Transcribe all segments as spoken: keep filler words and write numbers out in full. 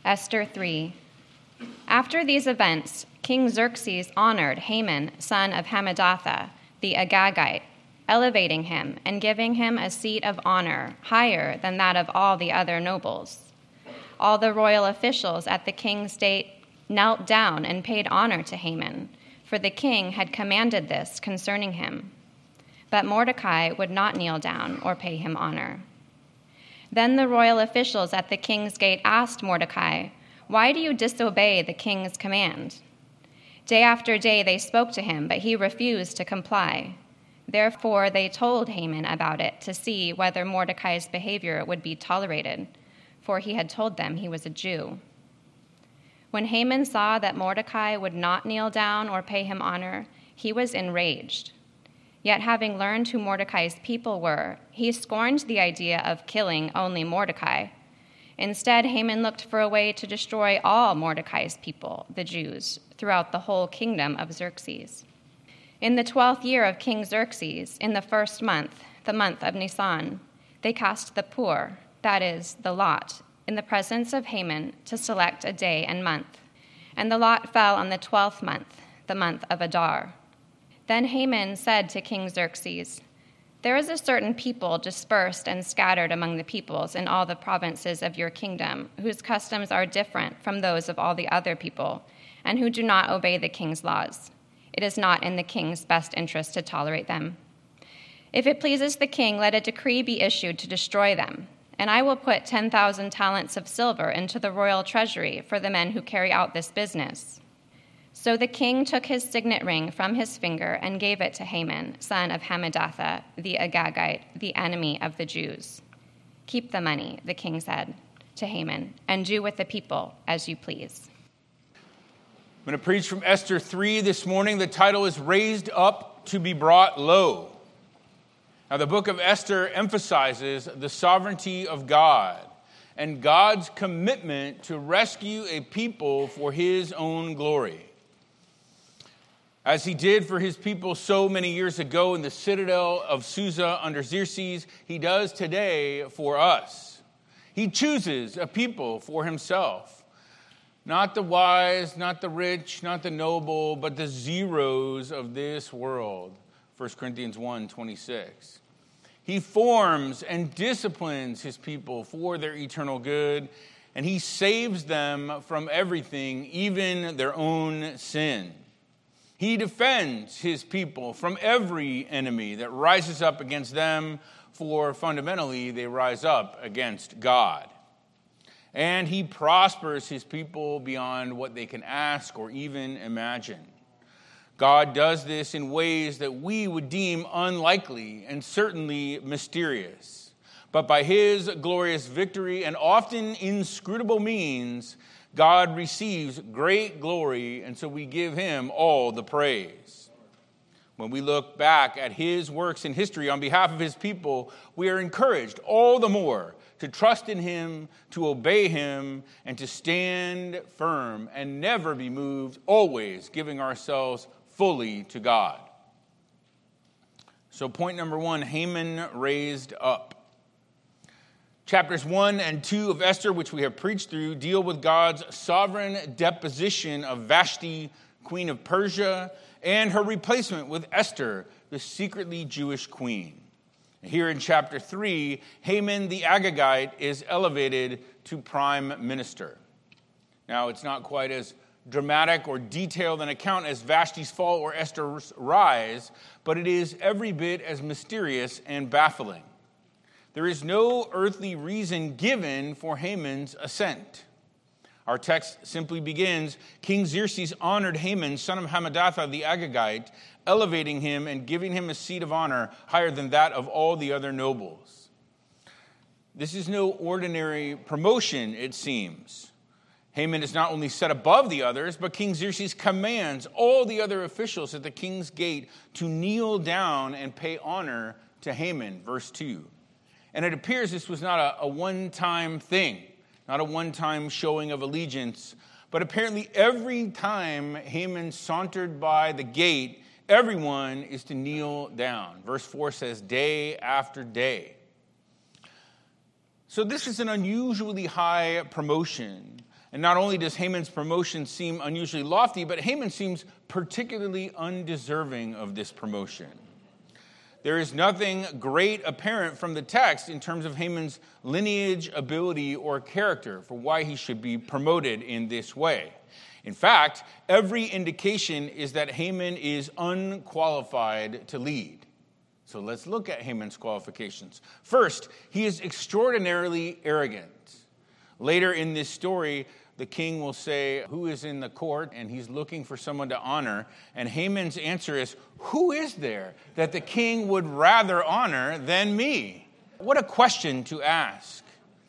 Esther three. After these events, King Xerxes honored Haman, son of Hammedatha, the Agagite, elevating him and giving him a seat of honor higher than that of all the other nobles. All the royal officials at the king's gate knelt down and paid honor to Haman, for the king had commanded this concerning him. But Mordecai would not kneel down or pay him honor. Then the royal officials at the king's gate asked Mordecai, "Why do you disobey the king's command?" Day after day they spoke to him, but he refused to comply. Therefore they told Haman about it to see whether Mordecai's behavior would be tolerated, for he had told them he was a Jew. When Haman saw that Mordecai would not kneel down or pay him honor, he was enraged. Yet having learned who Mordecai's people were, he scorned the idea of killing only Mordecai. Instead, Haman looked for a way to destroy all Mordecai's people, the Jews, throughout the whole kingdom of Xerxes. In the twelfth year of King Xerxes, in the first month, the month of Nisan, they cast the pur, that is, the lot, in the presence of Haman to select a day and month. And the lot fell on the twelfth month, the month of Adar. Then Haman said to King Xerxes, "There is a certain people dispersed and scattered among the peoples in all the provinces of your kingdom, whose customs are different from those of all the other people, and who do not obey the king's laws. It is not in the king's best interest to tolerate them. If it pleases the king, let a decree be issued to destroy them, and I will put ten thousand talents of silver into the royal treasury for the men who carry out this business." So the king took his signet ring from his finger and gave it to Haman, son of Hammedatha, the Agagite, the enemy of the Jews. "Keep the money," the king said to Haman, "and do with the people as you please." I'm going to preach from Esther three this morning. The title is Raised Up to be Brought Low. Now, the book of Esther emphasizes the sovereignty of God and God's commitment to rescue a people for his own glory. As he did for his people so many years ago in the citadel of Susa under Xerxes, he does today for us. He chooses a people for himself. Not the wise, not the rich, not the noble, but the zeros of this world. First Corinthians one twenty-six. He forms and disciplines his people for their eternal good, and he saves them from everything, even their own sin. He defends his people from every enemy that rises up against them, for fundamentally they rise up against God. And he prospers his people beyond what they can ask or even imagine. God does this in ways that we would deem unlikely and certainly mysterious. But by his glorious victory and often inscrutable means, God receives great glory, and so we give him all the praise. When we look back at his works in history on behalf of his people, we are encouraged all the more to trust in him, to obey him, and to stand firm and never be moved, always giving ourselves fully to God. So point number one, Haman raised up. Chapters one and two of Esther, which we have preached through, deal with God's sovereign deposition of Vashti, queen of Persia, and her replacement with Esther, the secretly Jewish queen. Here in chapter three, Haman the Agagite is elevated to prime minister. Now, it's not quite as dramatic or detailed an account as Vashti's fall or Esther's rise, but it is every bit as mysterious and baffling. There is no earthly reason given for Haman's ascent. Our text simply begins, King Xerxes honored Haman, son of Hammedatha the Agagite, elevating him and giving him a seat of honor higher than that of all the other nobles. This is no ordinary promotion, it seems. Haman is not only set above the others, but King Xerxes commands all the other officials at the king's gate to kneel down and pay honor to Haman, verse two. And it appears this was not a, a one-time thing, not a one-time showing of allegiance, but apparently every time Haman sauntered by the gate, everyone is to kneel down. Verse four says, day after day. So this is an unusually high promotion, And not only does Haman's promotion seem unusually lofty, but Haman seems particularly undeserving of this promotion. There is nothing great apparent from the text in terms of Haman's lineage, ability, or character for why he should be promoted in this way. In fact, every indication is that Haman is unqualified to lead. So let's look at Haman's qualifications. First, he is extraordinarily arrogant. Later in this story, the king will say, who is in the court? And he's looking for someone to honor. And Haman's answer is, who is there that the king would rather honor than me? What a question to ask.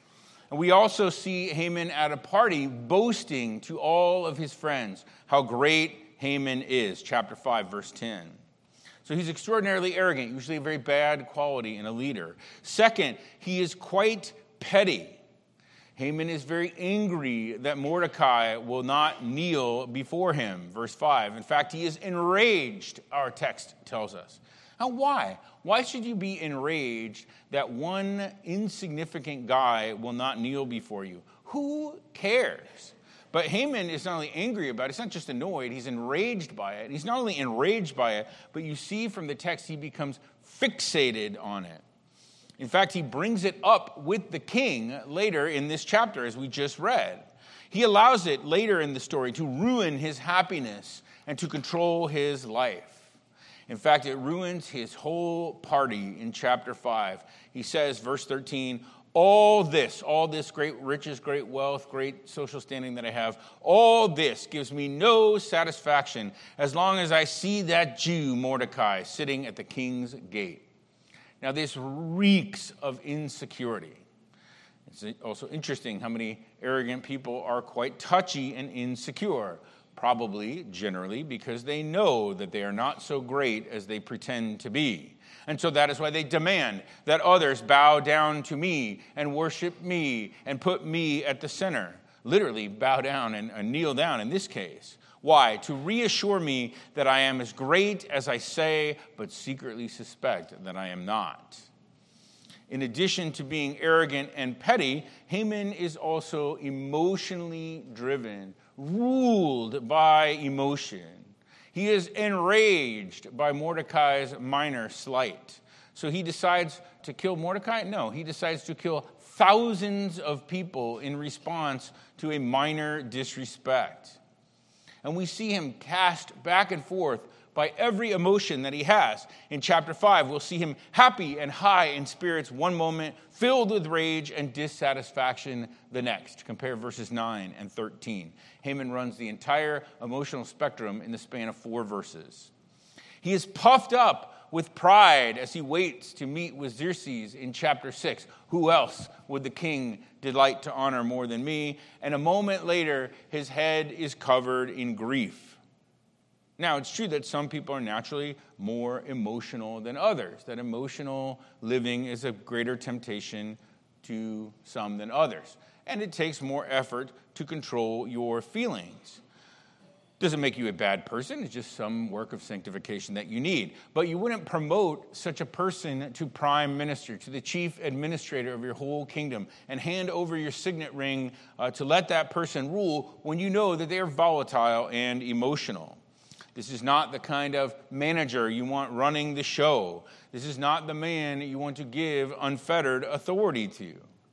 And we also see Haman at a party boasting to all of his friends how great Haman is. Chapter five, verse ten. So he's extraordinarily arrogant, usually a very bad quality in a leader. Second, he is quite petty. Haman is very angry that Mordecai will not kneel before him. Verse five. In fact, he is enraged, our text tells us. Now, why? Why should you be enraged that one insignificant guy will not kneel before you? Who cares? But Haman is not only angry about it, he's not just annoyed, he's enraged by it. He's not only enraged by it, but you see from the text he becomes fixated on it. In fact, he brings it up with the king later in this chapter, as we just read. He allows it later in the story to ruin his happiness and to control his life. In fact, it ruins his whole party in chapter five. He says, verse thirteen, all this, all this great riches, great wealth, great social standing that I have, all this gives me no satisfaction as long as I see that Jew, Mordecai, sitting at the king's gate. Now, this reeks of insecurity. It's also interesting how many arrogant people are quite touchy and insecure, probably, generally, because they know that they are not so great as they pretend to be. And so that is why they demand that others bow down to me and worship me and put me at the center. Literally, bow down and, and kneel down in this case. Why? To reassure me that I am as great as I say, but secretly suspect that I am not. In addition to being arrogant and petty, Haman is also emotionally driven, ruled by emotion. He is enraged by Mordecai's minor slight. So he decides to kill Mordecai? No, he decides to kill thousands of people in response to a minor disrespect. And we see him cast back and forth by every emotion that he has. In chapter five, we'll see him happy and high in spirits one moment, filled with rage and dissatisfaction the next. Compare verses nine and thirteen. Haman runs the entire emotional spectrum in the span of four verses. He is puffed up with pride as he waits to meet with Xerxes in chapter six. Who else would the king delight to honor more than me? And a moment later, his head is covered in grief. Now, it's true that some people are naturally more emotional than others, that emotional living is a greater temptation to some than others. And it takes more effort to control your feelings. Doesn't make you a bad person. It's just some work of sanctification that you need. But you wouldn't promote such a person to prime minister, to the chief administrator of your whole kingdom, and hand over your signet ring uh, to let that person rule when you know that they are volatile and emotional. This is not the kind of manager you want running the show. This is not the man you want to give unfettered authority to.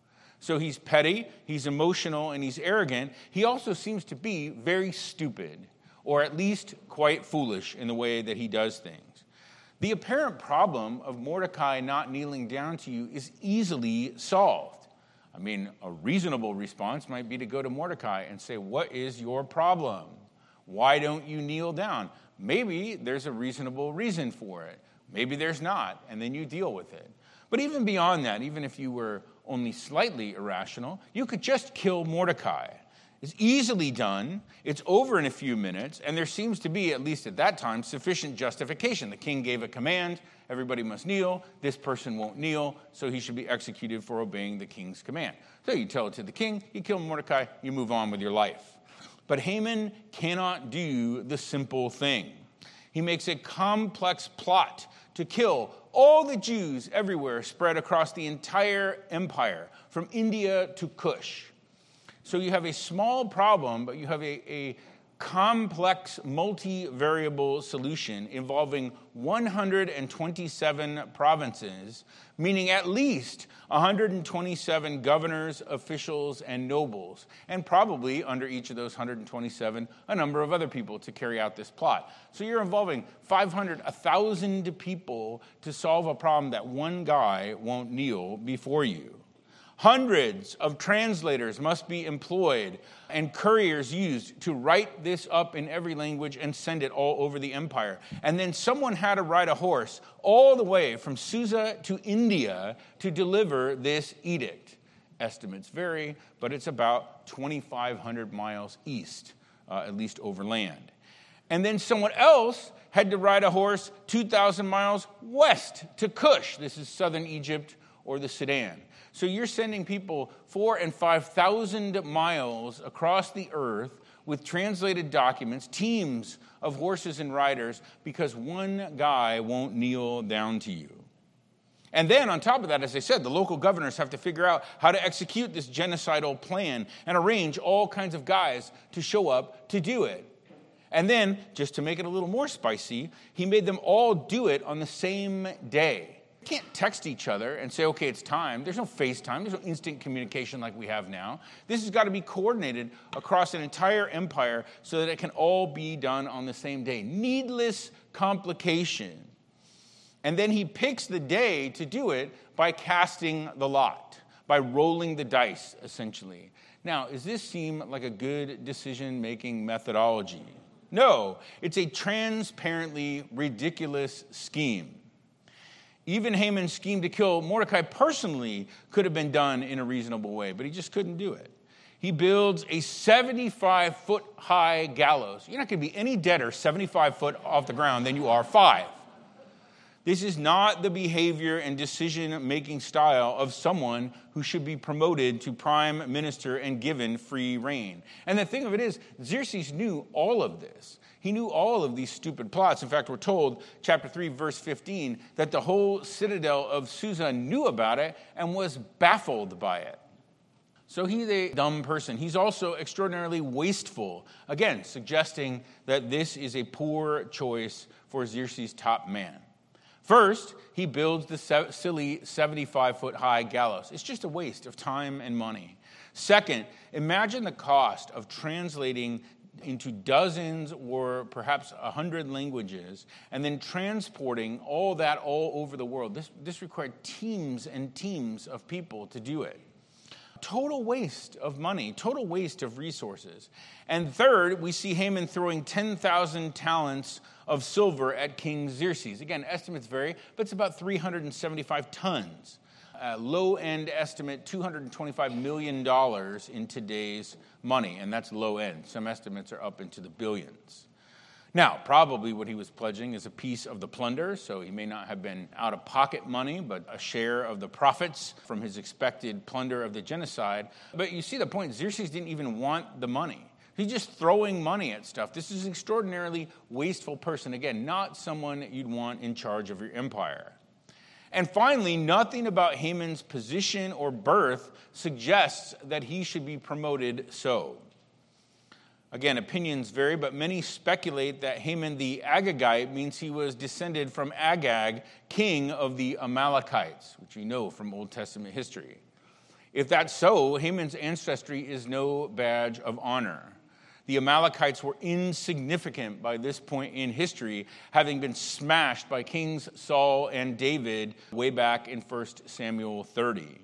So he's petty, he's emotional, and he's arrogant. He also seems to be very stupid, or at least quite foolish in the way that he does things. The apparent problem of Mordecai not kneeling down to you is easily solved. I mean, a reasonable response might be to go to Mordecai and say, what is your problem? Why don't you kneel down? Maybe there's a reasonable reason for it. Maybe there's not, and then you deal with it. But even beyond that, even if you were only slightly irrational, you could just kill Mordecai. It's easily done, it's over in a few minutes, and there seems to be, at least at that time, sufficient justification. The king gave a command, everybody must kneel, this person won't kneel, so he should be executed for obeying the king's command. So you tell it to the king, you kill Mordecai, you move on with your life. But Haman cannot do the simple thing. He makes a complex plot to kill all the Jews everywhere spread across the entire empire, from India to Kush. So you have a small problem, but you have a, a complex, multivariable solution involving one hundred twenty-seven provinces, meaning at least one hundred twenty-seven governors, officials, and nobles, and probably under each of those one hundred twenty-seven, a number of other people to carry out this plot. So you're involving five hundred, one thousand people to solve a problem that one guy won't kneel before you. Hundreds of translators must be employed and couriers used to write this up in every language and send it all over the empire. And then someone had to ride a horse all the way from Susa to India to deliver this edict. Estimates vary, but it's about twenty-five hundred miles east, uh, at least over land. And then someone else had to ride a horse two thousand miles west to Kush. This is southern Egypt or the Sudan. So you're sending people four and five thousand miles across the earth with translated documents, teams of horses and riders, because one guy won't kneel down to you. And then on top of that, as I said, the local governors have to figure out how to execute this genocidal plan and arrange all kinds of guys to show up to do it. And then, just to make it a little more spicy, he made them all do it on the same day. Can't text each other and say, okay, it's time. There's no FaceTime. There's no instant communication like we have now. This has got to be coordinated across an entire empire so that it can all be done on the same day. Needless complication. And then he picks the day to do it by casting the lot, by rolling the dice, essentially. Now, does this seem like a good decision-making methodology? No, it's a transparently ridiculous scheme. Even Haman's scheme to kill Mordecai personally could have been done in a reasonable way, but he just couldn't do it. He builds a seventy-five foot high gallows. You're not going to be any deader seventy-five foot off the ground than you are five. This is not the behavior and decision-making style of someone who should be promoted to prime minister and given free reign. And the thing of it is, Xerxes knew all of this. He knew all of these stupid plots. In fact, we're told, chapter three, verse fifteen, that the whole citadel of Susa knew about it and was baffled by it. So he's a dumb person. He's also extraordinarily wasteful, again, suggesting that this is a poor choice for Xerxes' top man. First, he builds the silly seventy-five foot high gallows. It's just a waste of time and money. Second, imagine the cost of translating into dozens or perhaps a hundred languages and then transporting all that all over the world. This, this required teams and teams of people to do it. Total waste of money, total waste of resources. And third, we see Haman throwing ten thousand talents of silver at King Xerxes. Again, estimates vary, but it's about three hundred seventy-five tons. Uh, low-end estimate, two hundred twenty-five million dollars in today's money, and that's low-end. Some estimates are up into the billions. Now, probably what he was pledging is a piece of the plunder, so he may not have been out-of-pocket money, but a share of the profits from his expected plunder of the genocide. But you see the point, Xerxes didn't even want the money. He's just throwing money at stuff. This is an extraordinarily wasteful person. Again, not someone you'd want in charge of your empire. And finally, nothing about Haman's position or birth suggests that he should be promoted so. Again, opinions vary, but many speculate that Haman the Agagite means he was descended from Agag, king of the Amalekites, which we know from Old Testament history. If that's so, Haman's ancestry is no badge of honor. The Amalekites were insignificant by this point in history, having been smashed by Kings Saul and David way back in First Samuel thirty.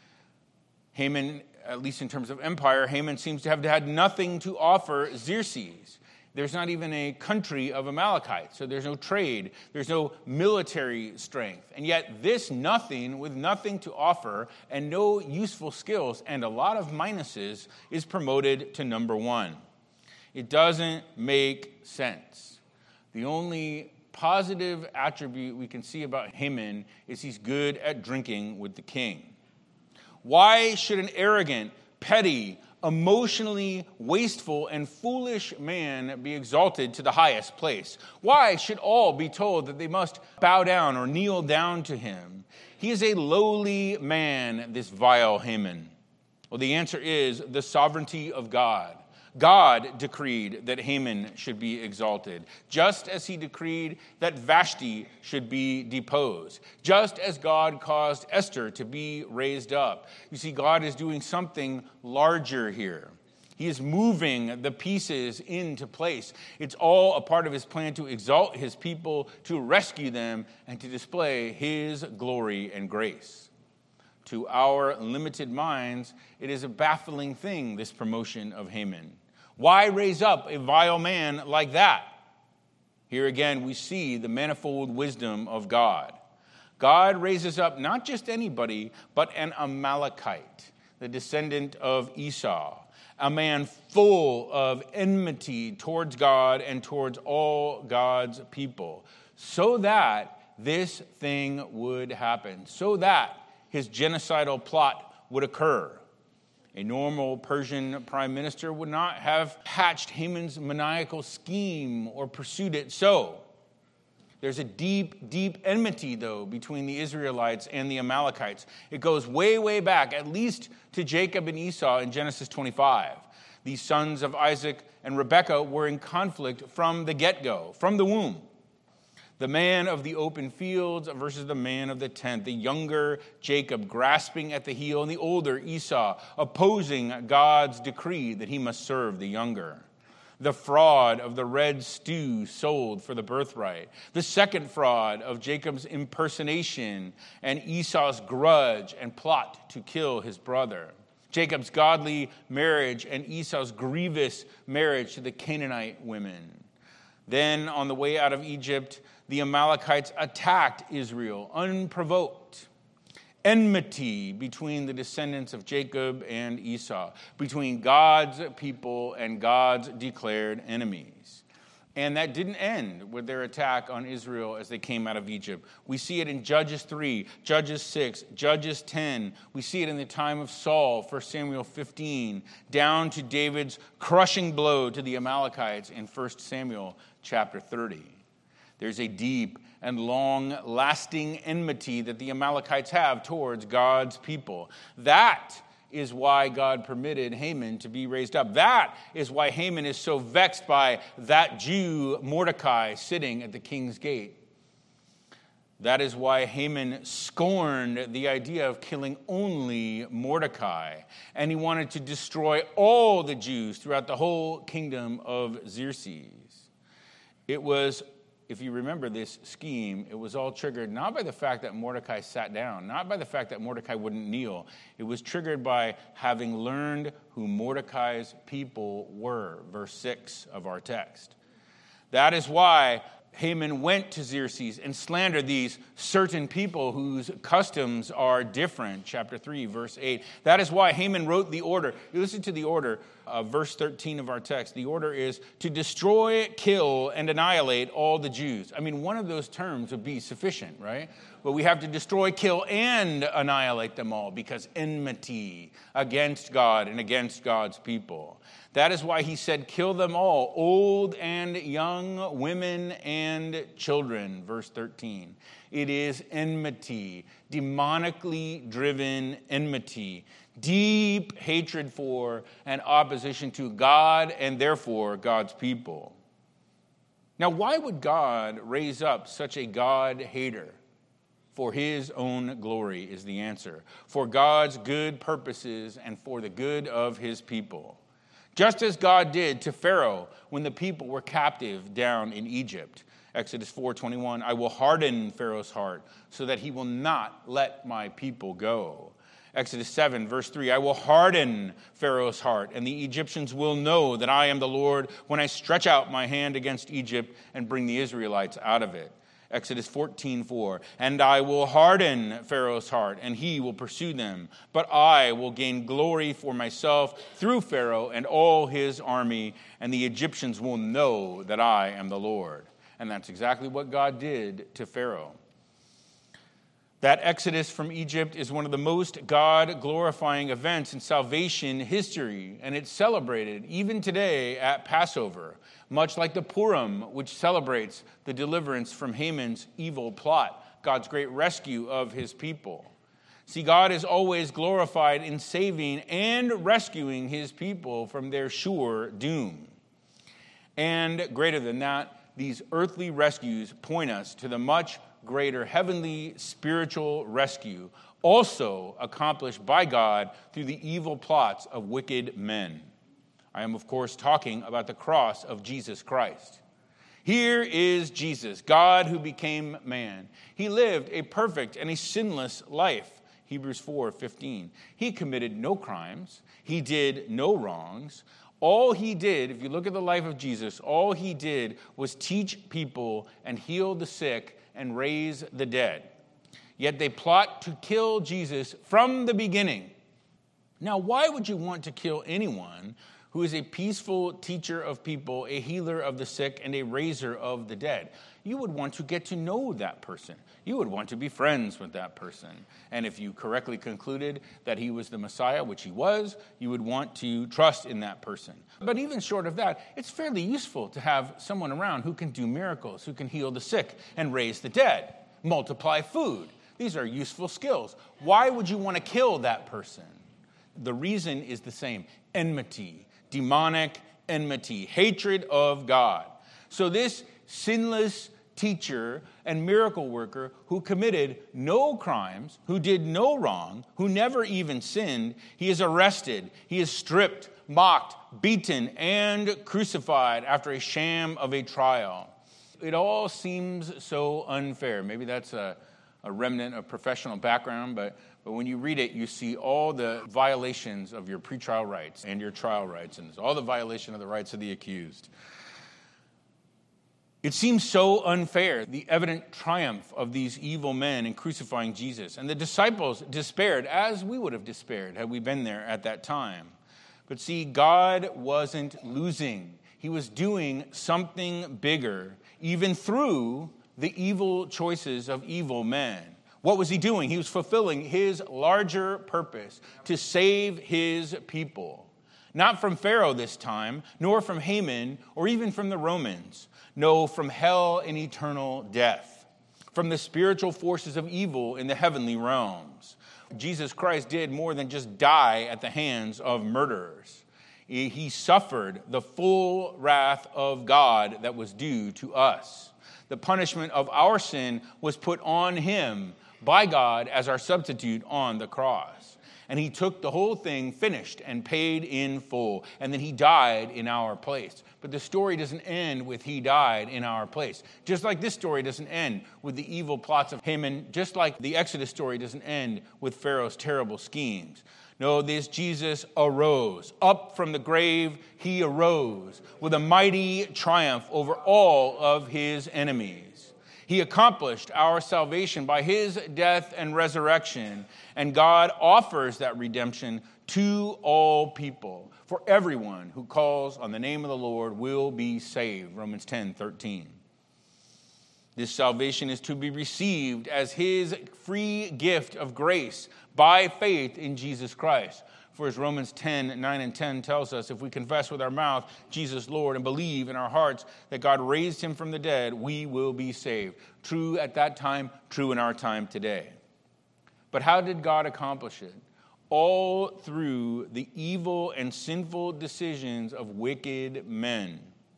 Haman, at least in terms of empire, Haman seems to have had nothing to offer Xerxes. There's not even a country of Amalekites, so there's no trade, there's no military strength. And yet this nothing, with nothing to offer and no useful skills and a lot of minuses, is promoted to number one. It doesn't make sense. The only positive attribute we can see about Haman is he's good at drinking with the king. Why should an arrogant, petty, emotionally wasteful, and foolish man be exalted to the highest place? Why should all be told that they must bow down or kneel down to him? He is a lowly man, this vile Haman. Well, the answer is the sovereignty of God. God decreed that Haman should be exalted, just as he decreed that Vashti should be deposed, just as God caused Esther to be raised up. You see, God is doing something larger here. He is moving the pieces into place. It's all a part of his plan to exalt his people, to rescue them, and to display his glory and grace. To our limited minds, it is a baffling thing, this promotion of Haman. Why raise up a vile man like that? Here again, we see the manifold wisdom of God. God raises up not just anybody, but an Amalekite, the descendant of Esau, a man full of enmity towards God and towards all God's people, so that this thing would happen, so that his genocidal plot would occur. A normal Persian prime minister would not have hatched Haman's maniacal scheme or pursued it so. There's a deep, deep enmity, though, between the Israelites and the Amalekites. It goes way, way back, at least to Jacob and Esau in Genesis twenty-five. These sons of Isaac and Rebekah were in conflict from the get-go, from the womb. The man of the open fields versus the man of the tent. The younger Jacob grasping at the heel, and the older Esau opposing God's decree that he must serve the younger. The fraud of the red stew sold for the birthright. The second fraud of Jacob's impersonation and Esau's grudge and plot to kill his brother. Jacob's godly marriage and Esau's grievous marriage to the Canaanite women. Then, on the way out of Egypt, the Amalekites attacked Israel unprovoked. Enmity between the descendants of Jacob and Esau, between God's people and God's declared enemies. And that didn't end with their attack on Israel as they came out of Egypt. We see it in Judges three, Judges six, Judges ten. We see it in the time of Saul, First Samuel fifteen, down to David's crushing blow to the Amalekites in First Samuel chapter thirty. There's a deep and long-lasting enmity that the Amalekites have towards God's people. That is why God permitted Haman to be raised up. That is why Haman is so vexed by that Jew Mordecai sitting at the king's gate. That is why Haman scorned the idea of killing only Mordecai, and he wanted to destroy all the Jews throughout the whole kingdom of Xerxes. It was, if you remember this scheme, it was all triggered not by the fact that Mordecai sat down, not by the fact that Mordecai wouldn't kneel. It was triggered by having learned who Mordecai's people were, verse six of our text. That is why Haman went to Xerxes and slandered these certain people whose customs are different. Chapter three, verse eight. That is why Haman wrote the order. You listen to the order, uh, verse thirteen of our text. The order is to destroy, kill, and annihilate all the Jews. I mean, one of those terms would be sufficient, right? But we have to destroy, kill, and annihilate them all because enmity against God and against God's people. That is why he said, kill them all, old and young, women and children, verse thirteen. It is enmity, demonically driven enmity, deep hatred for and opposition to God and therefore God's people. Now, why would God raise up such a God-hater? For his own glory is the answer, for God's good purposes and for the good of his people. Just as God did to Pharaoh when the people were captive down in Egypt. Exodus four twenty-one, I will harden Pharaoh's heart so that he will not let my people go. Exodus seven, verse three, I will harden Pharaoh's heart, and the Egyptians will know that I am the Lord when I stretch out my hand against Egypt and bring the Israelites out of it. Exodus fourteen four, and I will harden Pharaoh's heart, and he will pursue them. But I will gain glory for myself through Pharaoh and all his army, and the Egyptians will know that I am the Lord. And that's exactly what God did to Pharaoh. That exodus from Egypt is one of the most God-glorifying events in salvation history, and it's celebrated even today at Passover, much like the Purim, which celebrates the deliverance from Haman's evil plot, God's great rescue of his people. See, God is always glorified in saving and rescuing his people from their sure doom. And greater than that, these earthly rescues point us to the much greater heavenly spiritual rescue, also accomplished by God through the evil plots of wicked men. I am, of course, talking about the cross of Jesus Christ. Here is Jesus, God who became man. He lived a perfect and a sinless life. Hebrews four fifteen. He committed no crimes. He did no wrongs. All he did, if you look at the life of Jesus, all he did was teach people and heal the sick and raise the dead. Yet they plot to kill Jesus from the beginning. Now, why would you want to kill anyone who is a peaceful teacher of people, a healer of the sick, and a raiser of the dead? You would want to get to know that person. You would want to be friends with that person. And if you correctly concluded that he was the Messiah, which he was, you would want to trust in that person. But even short of that, it's fairly useful to have someone around who can do miracles, who can heal the sick and raise the dead, multiply food. These are useful skills. Why would you want to kill that person? The reason is the same: enmity, demonic enmity, hatred of God. So this sinless teacher and miracle worker who committed no crimes, who did no wrong, who never even sinned, he is arrested, he is stripped, mocked, beaten, and crucified after a sham of a trial. It all seems so unfair. Maybe that's a, a remnant of professional background, but, but when you read it, you see all the violations of your pretrial rights and your trial rights, and all the violation of the rights of the accused. It seems so unfair, the evident triumph of these evil men in crucifying Jesus. And the disciples despaired, as we would have despaired had we been there at that time. But see, God wasn't losing. He was doing something bigger, even through the evil choices of evil men. What was he doing? He was fulfilling his larger purpose to save his people. Not from Pharaoh this time, nor from Haman, or even from the Romans. No, from hell and eternal death, from the spiritual forces of evil in the heavenly realms. Jesus Christ did more than just die at the hands of murderers. He suffered the full wrath of God that was due to us. The punishment of our sin was put on him by God as our substitute on the cross. And he took the whole thing finished and paid in full. And then he died in our place. But the story doesn't end with he died in our place. Just like this story doesn't end with the evil plots of Haman. Just like the Exodus story doesn't end with Pharaoh's terrible schemes. No, this Jesus arose. Up from the grave, he arose with a mighty triumph over all of his enemies. He accomplished our salvation by his death and resurrection, and God offers that redemption to all people. For everyone who calls on the name of the Lord will be saved. Romans ten thirteen. This salvation is to be received as his free gift of grace by faith in Jesus Christ. For as Romans ten, nine and ten tells us, if we confess with our mouth Jesus Lord and believe in our hearts that God raised him from the dead, we will be saved. True at that time, true in our time today. But how did God accomplish it? All through the evil and sinful decisions of wicked men.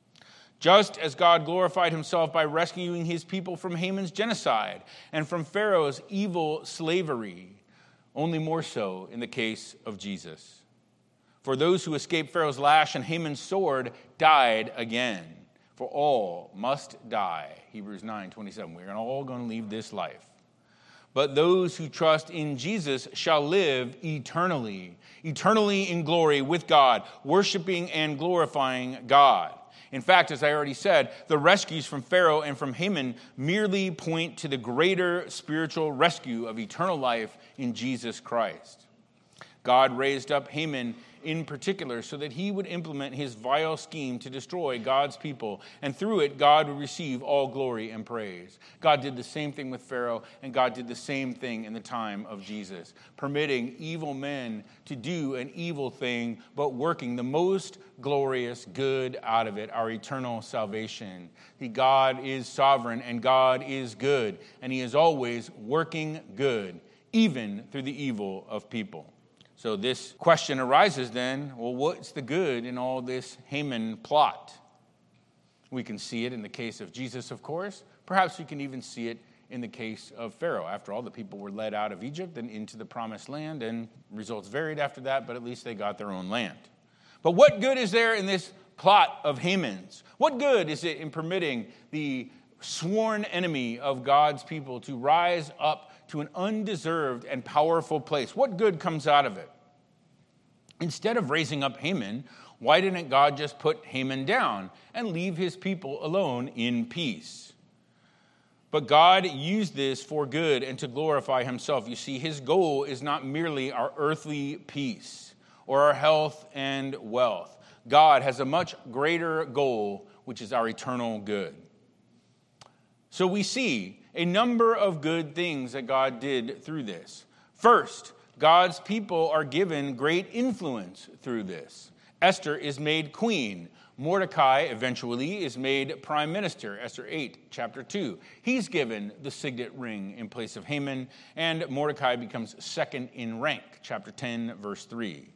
Just as God glorified himself by rescuing his people from Haman's genocide and from Pharaoh's evil slavery, only more so in the case of Jesus. For those who escaped Pharaoh's lash and Haman's sword died again. For all must die. Hebrews nine twenty-seven. We're all going to leave this life. But those who trust in Jesus shall live eternally. Eternally in glory with God, worshiping and glorifying God. In fact, as I already said, the rescues from Pharaoh and from Haman merely point to the greater spiritual rescue of eternal life in Jesus Christ. God raised up Haman in particular so that he would implement his vile scheme to destroy God's people, and through it, God would receive all glory and praise. God did the same thing with Pharaoh, and God did the same thing in the time of Jesus, permitting evil men to do an evil thing, but working the most glorious good out of it, our eternal salvation. The God is sovereign, and God is good, and he is always working good even through the evil of people. So this question arises then, well, what's the good in all this Haman plot? We can see it in the case of Jesus, of course. Perhaps we can even see it in the case of Pharaoh. After all, the people were led out of Egypt and into the promised land, and results varied after that, but at least they got their own land. But what good is there in this plot of Haman's? What good is it in permitting the sworn enemy of God's people to rise up to an undeserved and powerful place? What good comes out of it? Instead of raising up Haman, why didn't God just put Haman down and leave his people alone in peace? But God used this for good and to glorify himself. You see, his goal is not merely our earthly peace or our health and wealth. God has a much greater goal, which is our eternal good. So we see a number of good things that God did through this. First, God's people are given great influence through this. Esther is made queen. Mordecai eventually is made prime minister, Esther eight, chapter two. He's given the signet ring in place of Haman, and Mordecai becomes second in rank, chapter ten, verse three.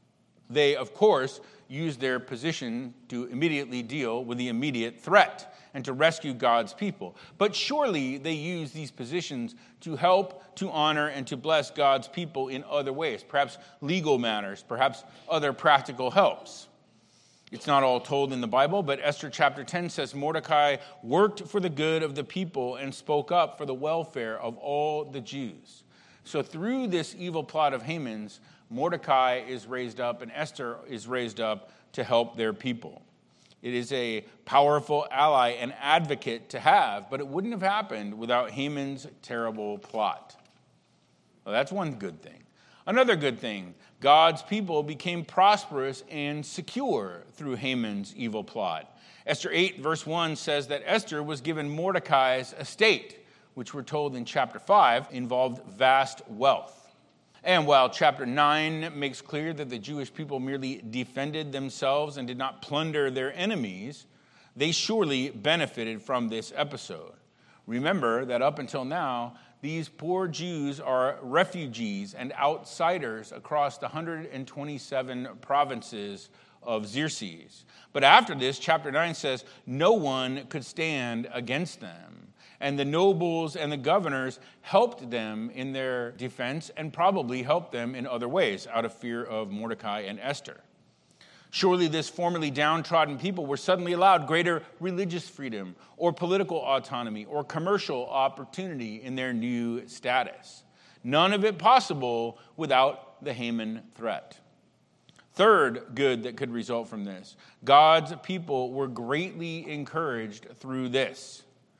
They, of course, use their position to immediately deal with the immediate threat and to rescue God's people. But surely they use these positions to help, to honor, and to bless God's people in other ways, perhaps legal matters, perhaps other practical helps. It's not all told in the Bible, but Esther chapter ten says Mordecai worked for the good of the people and spoke up for the welfare of all the Jews. So through this evil plot of Haman's, Mordecai is raised up and Esther is raised up to help their people. It is a powerful ally and advocate to have, but it wouldn't have happened without Haman's terrible plot. Well, that's one good thing. Another good thing, God's people became prosperous and secure through Haman's evil plot. Esther eight, verse one says that Esther was given Mordecai's estate, which we're told in chapter five involved vast wealth. And while chapter nine makes clear that the Jewish people merely defended themselves and did not plunder their enemies, they surely benefited from this episode. Remember that up until now, these poor Jews are refugees and outsiders across the one hundred twenty-seven provinces of Xerxes. But after this, chapter nine says, no one could stand against them. And the nobles and the governors helped them in their defense and probably helped them in other ways out of fear of Mordecai and Esther. Surely this formerly downtrodden people were suddenly allowed greater religious freedom or political autonomy or commercial opportunity in their new status. None of it possible without the Haman threat. Third good that could result from this, God's people were greatly encouraged through this.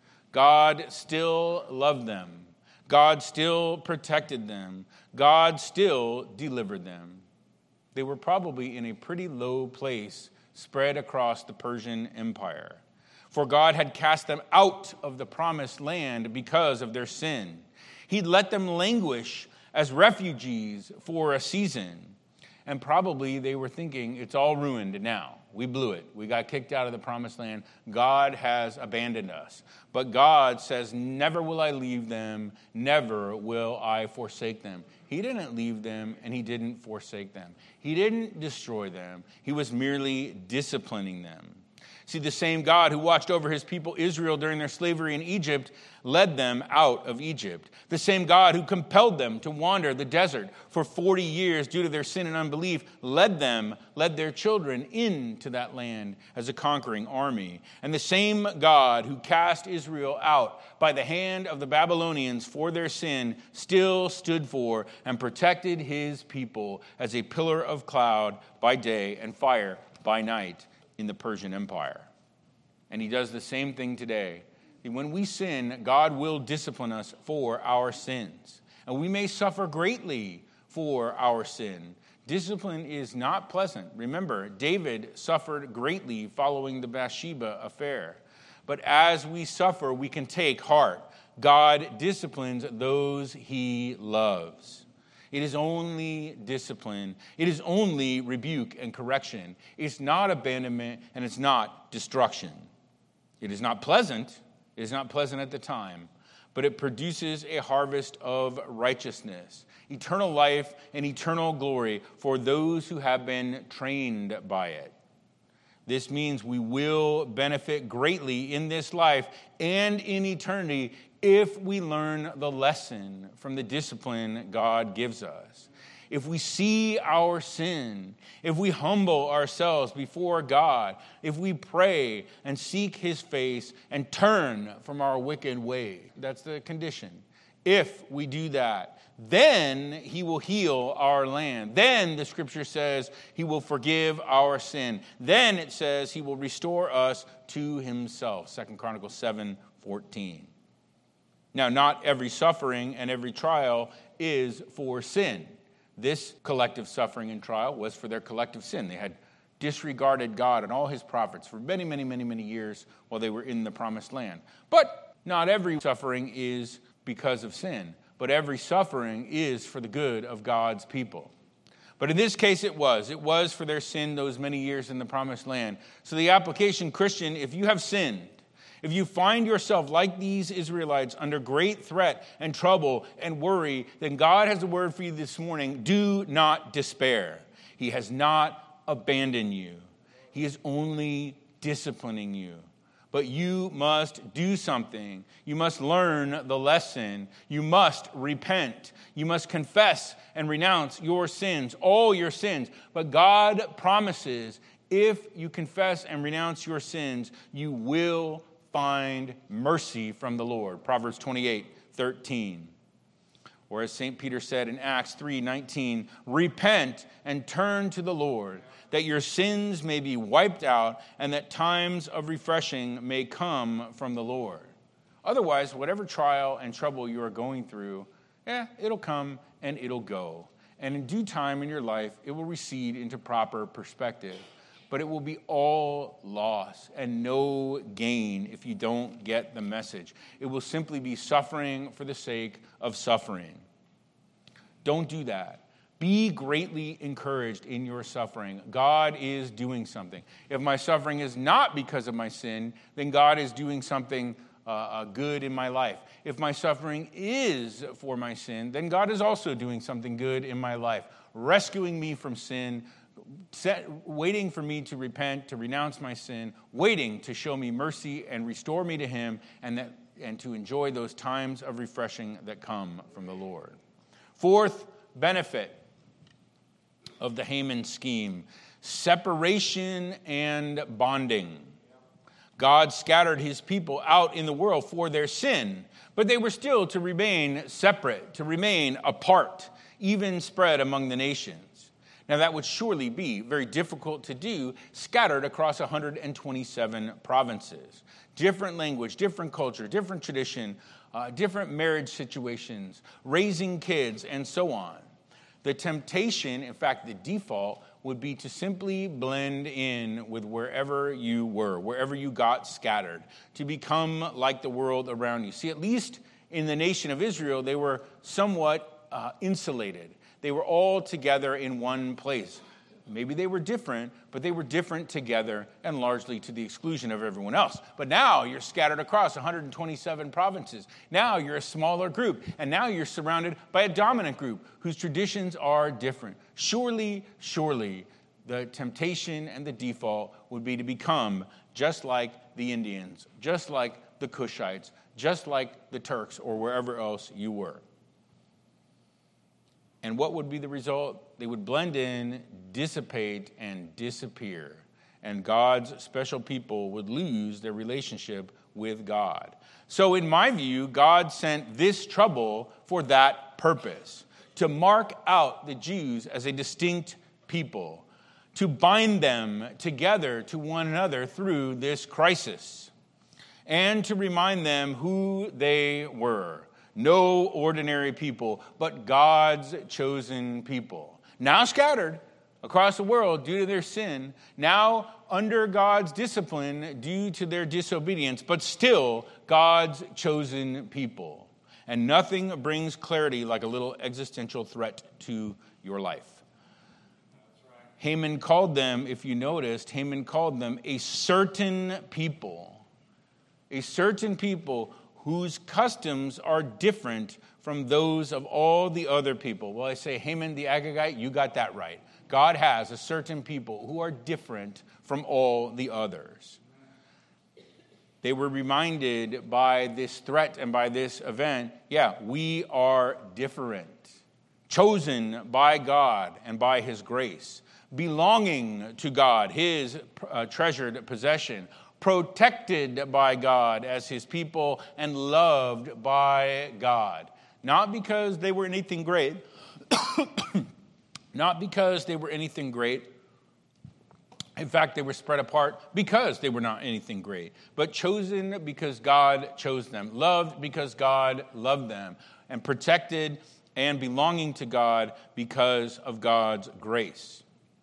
God still loved them. God still protected them. God still delivered them. They were probably in a pretty low place spread across the Persian Empire. For God had cast them out of the promised land because of their sin. He'd let them languish as refugees for a season. And probably they were thinking, it's all ruined now. We blew it. We got kicked out of the promised land. God has abandoned us. But God says, never will I leave them. Never will I forsake them. He didn't leave them and he didn't forsake them. He didn't destroy them. He was merely disciplining them. See, the same God who watched over his people Israel during their slavery in Egypt led them out of Egypt. The same God who compelled them to wander the desert for forty years due to their sin and unbelief led them, led their children into that land as a conquering army. And the same God who cast Israel out by the hand of the Babylonians for their sin still stood for and protected his people as a pillar of cloud by day and fire by night in the Persian Empire. And he does the same thing today. When we sin, God will discipline us for our sins. And we may suffer greatly for our sin. Discipline is not pleasant. Remember, David suffered greatly following the Bathsheba affair. But as we suffer, we can take heart. God disciplines those he loves. It is only discipline. It is only rebuke and correction. It's not abandonment and it's not destruction. It is not pleasant. It is not pleasant at the time. but it produces a harvest of righteousness, eternal life and eternal glory for those who have been trained by it. This means we will benefit greatly in this life and in eternity if we learn the lesson from the discipline God gives us. If we see our sin, if we humble ourselves before God, if we pray and seek his face and turn from our wicked way, that's the condition. If we do that, then he will heal our land. Then the scripture says he will forgive our sin. Then it says he will restore us to himself. Second Chronicles seven fourteen. Now, not every suffering and every trial is for sin. This collective suffering and trial was for their collective sin. They had disregarded God and all his prophets for many, many, many, many years while they were in the promised land. But not every suffering is because of sin. But every suffering is for the good of God's people. But in this case, it was. It was for their sin those many years in the promised land. So the application, Christian, if you have sinned, if you find yourself like these Israelites under great threat and trouble and worry, then God has a word for you this morning. Do not despair. He has not abandoned you. He is only disciplining you. But you must do something. You must learn the lesson. You must repent. You must confess and renounce your sins, all your sins. But God promises if you confess and renounce your sins, you will find mercy from the Lord. Proverbs twenty-eight thirteen. Or as Saint Peter said in Acts three nineteen, repent and turn to the Lord, that your sins may be wiped out and that times of refreshing may come from the Lord. Otherwise, whatever trial and trouble you are going through, eh, it'll come and it'll go. And in due time in your life, it will recede into proper perspective. But it will be all loss and no gain if you don't get the message. It will simply be suffering for the sake of suffering. Don't do that. Be greatly encouraged in your suffering. God is doing something. If my suffering is not because of my sin, then God is doing something uh, uh, good in my life. If my suffering is for my sin, then God is also doing something good in my life, rescuing me from sin, Set, waiting for me to repent, to renounce my sin, waiting to show me mercy and restore me to him, and that and to enjoy those times of refreshing that come from the Lord. Fourth benefit of the Haman scheme, separation and bonding. God scattered his people out in the world for their sin, but they were still to remain separate, to remain apart, even spread among the nations. Now, that would surely be very difficult to do, scattered across one hundred twenty-seven provinces. Different language, different culture, different tradition, uh, different marriage situations, raising kids, and so on. The temptation, in fact, the default, would be to simply blend in with wherever you were, wherever you got scattered, to become like the world around you. See, at least in the nation of Israel, they were somewhat uh, insulated. They were all together in one place. Maybe they were different, but they were different together and largely to the exclusion of everyone else. But now you're scattered across one hundred twenty-seven provinces. Now you're a smaller group, and now you're surrounded by a dominant group whose traditions are different. Surely, surely, the temptation and the default would be to become just like the Indians, just like the Cushites, just like the Turks, or wherever else you were. And what would be the result? They would blend in, dissipate, and disappear. And God's special people would lose their relationship with God. So in my view, God sent this trouble for that purpose, to mark out the Jews as a distinct people, to bind them together to one another through this crisis, and to remind them who they were. No ordinary people, but God's chosen people. Now scattered across the world due to their sin, now under God's discipline due to their disobedience, but still God's chosen people. And nothing brings clarity like a little existential threat to your life. Haman called them, if you noticed, Haman called them a certain people. A certain people whose customs are different from those of all the other people. Well, I say, Haman the Agagite, you got that right. God has a certain people who are different from all the others. They were reminded by this threat and by this event, yeah, we are different. Chosen by God and by his grace. Belonging to God, his uh, treasured possession. Protected by God as his people and loved by God. Not because they were anything great. Not because they were anything great. In fact, they were spread apart because they were not anything great. But chosen because God chose them. Loved because God loved them. And protected and belonging to God because of God's grace.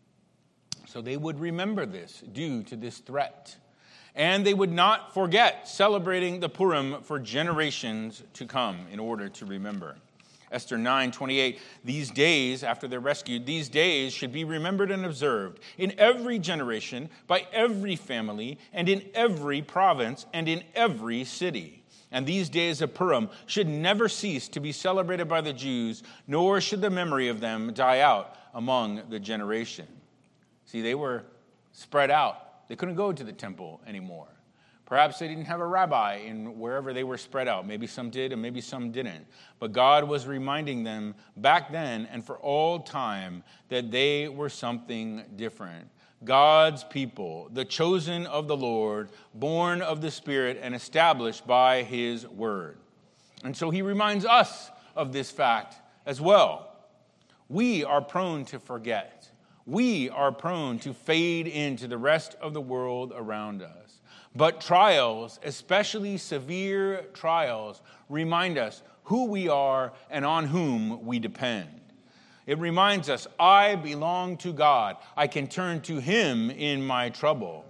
So they would remember this due to this threat. And they would not forget celebrating the Purim for generations to come in order to remember. Esther nine twenty-eight, these days, after they're rescued, these days should be remembered and observed in every generation, by every family, and in every province, and in every city. And these days of Purim should never cease to be celebrated by the Jews, nor should the memory of them die out among the generation. See, they were spread out. They couldn't go to the temple anymore. Perhaps they didn't have a rabbi in wherever they were spread out. Maybe some did and maybe some didn't. But God was reminding them back then and for all time that they were something different. God's people, the chosen of the Lord, born of the Spirit and established by his word. And so he reminds us of this fact as well. We are prone to forget. We are prone to fade into the rest of the world around us. But trials, especially severe trials, remind us who we are and on whom we depend. It reminds us, I belong to God. I can turn to him in my trouble.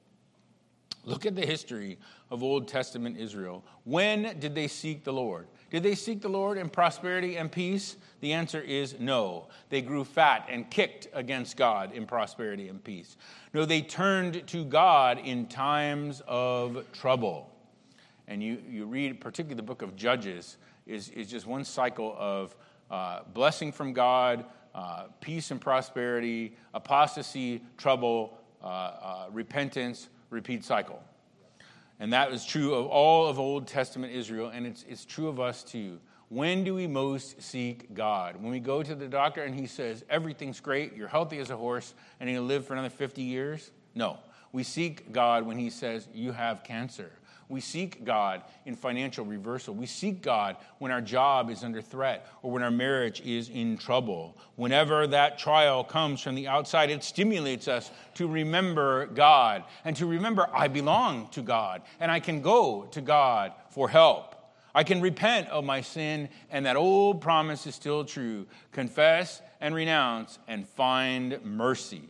Look at the history of Old Testament Israel. When did they seek the Lord? Did they seek the Lord in prosperity and peace? The answer is no. They grew fat and kicked against God in prosperity and peace. No, they turned to God in times of trouble. And you, you read, particularly the book of Judges, is, is just one cycle of uh, blessing from God, uh, peace and prosperity, apostasy, trouble, uh, uh, repentance, repeat cycle. And that was true of all of Old Testament Israel, and it's, it's true of us too. When do we most seek God? When we go to the doctor and he says, everything's great, you're healthy as a horse, and you'll live for another fifty years? No. We seek God when he says, you have cancer. We seek God in financial reversal. We seek God when our job is under threat or when our marriage is in trouble. Whenever that trial comes from the outside, it stimulates us to remember God and to remember I belong to God and I can go to God for help. I can repent of my sin, and that old promise is still true. Confess and renounce and find mercy.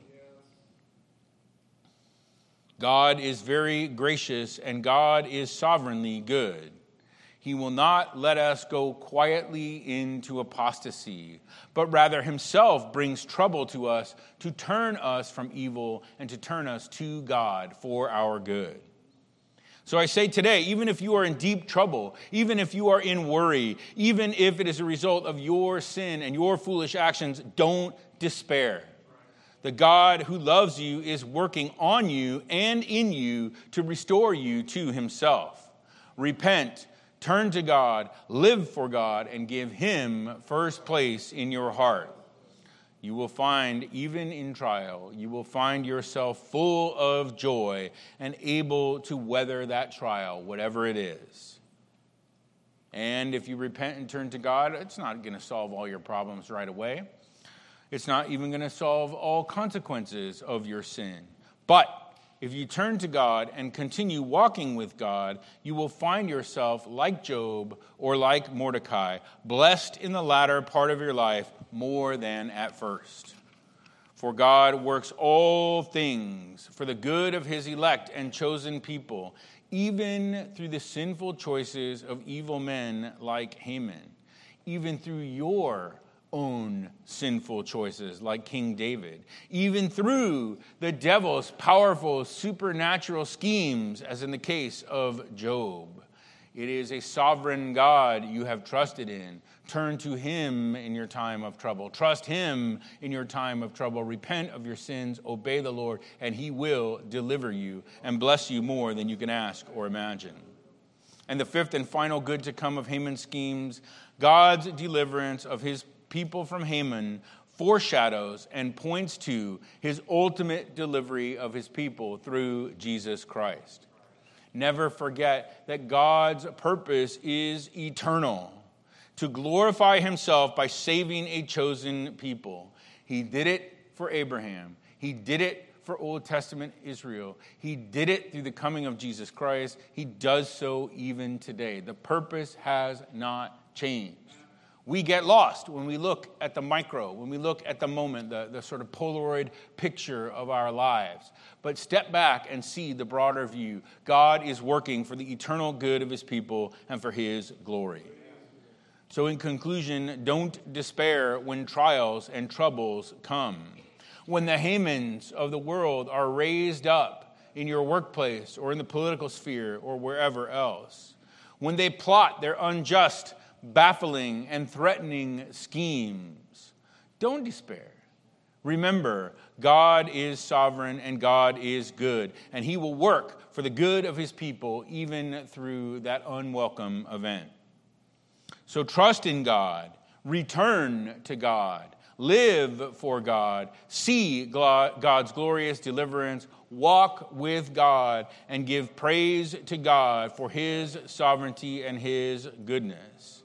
God is very gracious, and God is sovereignly good. He will not let us go quietly into apostasy, but rather himself brings trouble to us to turn us from evil and to turn us to God for our good. So I say today, even if you are in deep trouble, even if you are in worry, even if it is a result of your sin and your foolish actions, don't despair. The God who loves you is working on you and in you to restore you to himself. Repent, turn to God, live for God, and give him first place in your heart. You will find, even in trial, you will find yourself full of joy and able to weather that trial, whatever it is. And if you repent and turn to God, it's not going to solve all your problems right away. It's not even going to solve all consequences of your sin. But if you turn to God and continue walking with God, you will find yourself like Job or like Mordecai, blessed in the latter part of your life more than at first. For God works all things for the good of his elect and chosen people, even through the sinful choices of evil men like Haman, even through your own sinful choices like King David, even through the devil's powerful supernatural schemes as in the case of Job. It is a sovereign God you have trusted in. Turn to him in your time of trouble. Trust him in your time of trouble. Repent of your sins, obey the Lord, and he will deliver you and bless you more than you can ask or imagine. And the fifth and final good to come of Haman's schemes, God's deliverance of his people from Haman foreshadows and points to his ultimate delivery of his people through Jesus Christ. Never forget that God's purpose is eternal, to glorify himself by saving a chosen people. He did it for Abraham. He did it for Old Testament Israel. He did it through the coming of Jesus Christ. He does so even today. The purpose has not changed. We get lost when we look at the micro, when we look at the moment, the, the sort of Polaroid picture of our lives. But step back and see the broader view. God is working for the eternal good of his people and for his glory. So in conclusion, don't despair when trials and troubles come. When the Hamans of the world are raised up in your workplace or in the political sphere or wherever else. When they plot their unjust, baffling, and threatening schemes, don't despair. Remember, God is sovereign and God is good, and he will work for the good of his people even through that unwelcome event. So trust in God, return to God, live for God, see God's glorious deliverance, walk with God, and give praise to God for his sovereignty and his goodness.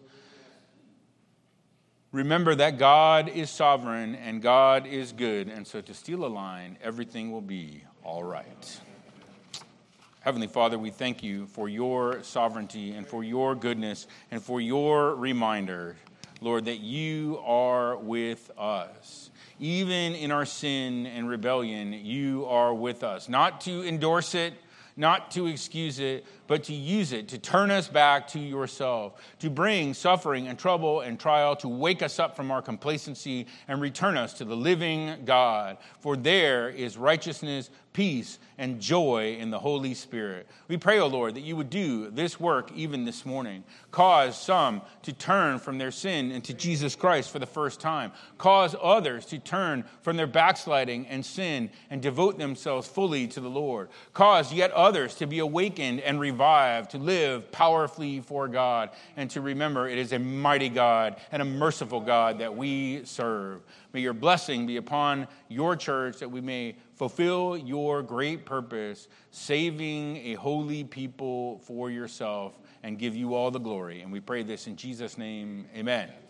Remember that God is sovereign and God is good, and so to steal a line, everything will be all right. Heavenly Father, we thank you for your sovereignty and for your goodness and for your reminder, Lord, that you are with us. Even in our sin and rebellion, you are with us. Not to endorse it, not to excuse it, but to use it, to turn us back to yourself, to bring suffering and trouble and trial, to wake us up from our complacency and return us to the living God. For there is righteousness, peace, and joy in the Holy Spirit. We pray, O Lord, that you would do this work even this morning. Cause some to turn from their sin into Jesus Christ for the first time. Cause others to turn from their backsliding and sin and devote themselves fully to the Lord. Cause yet others to be awakened and revived, to live powerfully for God, and to remember it is a mighty God and a merciful God that we serve. May your blessing be upon your church, that we may fulfill your great purpose, saving a holy people for yourself, and give you all the glory. And we pray this in Jesus' name, amen.